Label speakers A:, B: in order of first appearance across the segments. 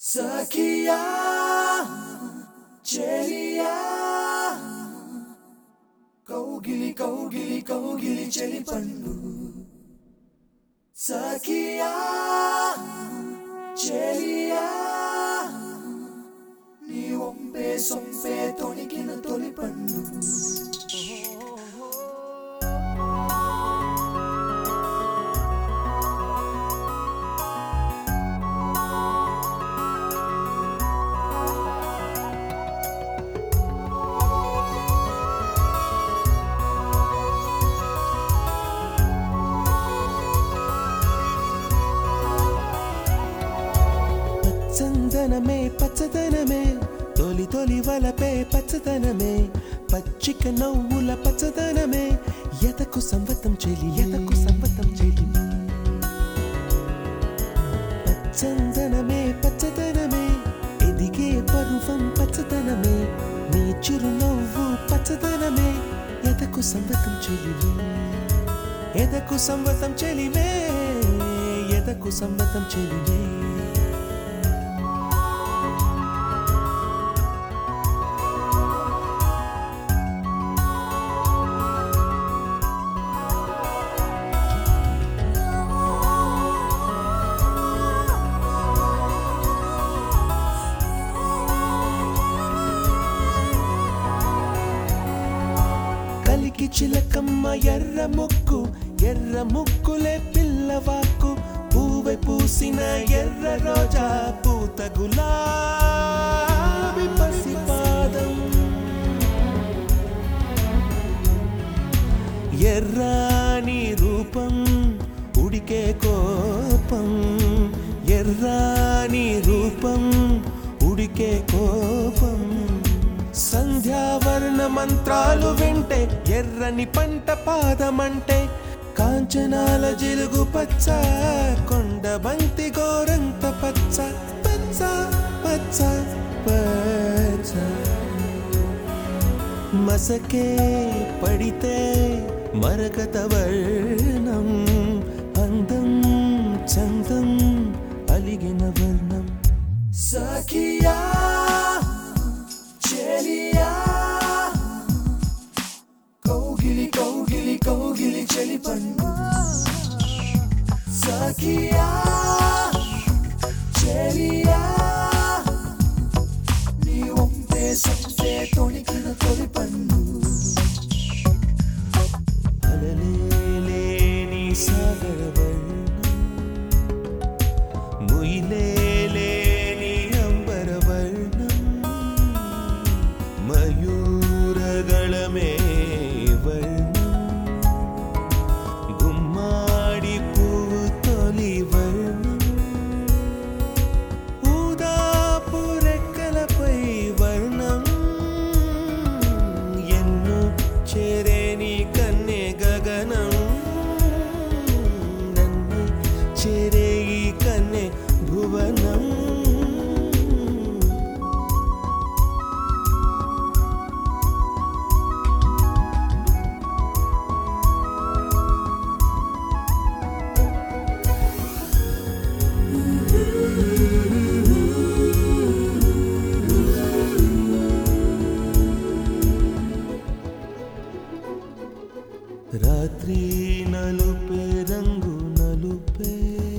A: సఖియా చెలియా కౌగిలి కౌగిలి కౌగిలి చెలి పండు సఖియా చెలియా నీ ఒంపే సొంపే తొణికిన తొలి పండు
B: చందనమే పచ్చదనమే తొలి తొలి వలపే పచ్చదనమే పచ్చిక నవ్వుల పచ్చదనమే ఎతకు సంవతం చెలి చందనమే పచ్చదనమే ఎదిగే పరువం పచ్చదనమే నీ చిరునవ్వు పచ్చదనమే ఎతకు సంవతం చెలిమే ఎదకు సంవతం చెలిమే ఎదకు సంవతం చెలిమే కలికి చిలకమ్మ ఎర్ర ముక్కులే పిల్లవాకు పూవె పూసిన ఎర్ర రోజా పూత గులాబీ పసిపాదం ఎర్రాని రూపం ఉడికే కోపం ఎర్రాని రూపం ఉడికే కోపం సంధ్యావర్ణ మంత్రాలు వింటే ఎర్రని పంట పాదమంటే కాంచనాల జిలుగు పచ్చ కొండ బంతి గోరంత పచ్చ పచ్చ పచ్చ పచ్చ మసకే పడితే మరకత వర్ణం అందం చందం అలిగిన వర్ణం
A: సఖియా చెలియా కౌగిలి కౌగిలి కౌగిలి చెలి పండు సఖియా చెలియా నీ ఒంపే సొంపే తొణికిన తొలి పండు
B: అలలేని సాగర వర్ణం ముయిలేని అంబర వర్ణం మయూరగళమే వర్ణం గుమ్మాడి పువ్వు తొలి వర్ణం ఊదాపు రెక్కలపై వర్ణం ఎన్ను చేరేని కన్నె గగనం నన్ను చేరే ఈ కన్నె భువనం రాత్రి నలుపే రంగు నలుపే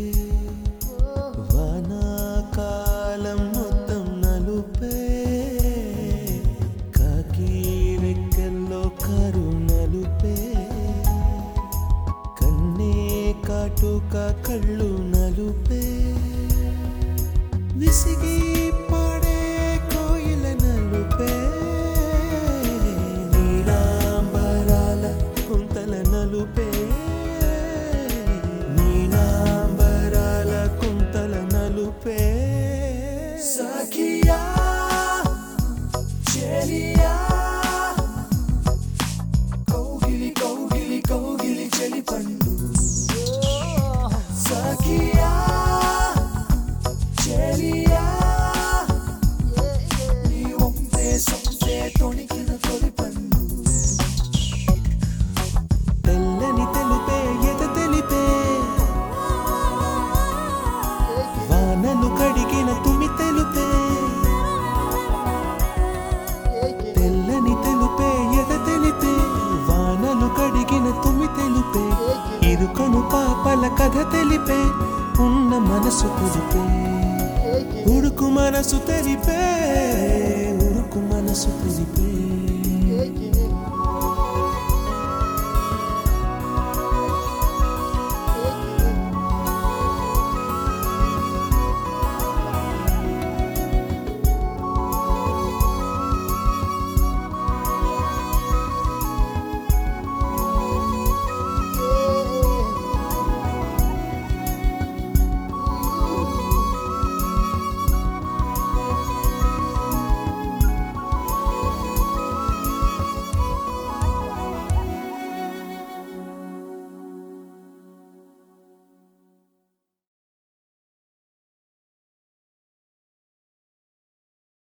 B: వానాకాలం మొత్తం నలుపే కాకి రెక్కల్లో కారు నలుపే కన్నే కాటుక కళ్ళు నలుపే విసిగి పాడే కోయిల నలుపే కుంతల నలుపే నీలాంబరాల కుంతల నలుపే
A: సఖియా చెలియా కౌగిలి కౌగిలి కౌగిలి చెలి పండు సఖియా చెలియా నీ ఒంపే సొంపే తొణికిన తొలి పండు
B: తెల్లని తెలుపే ఎద తెలిపే వానలు కడిగిన తుమి తెలు మనసు తెలిపే ఉరుకు మనసు తెలిపే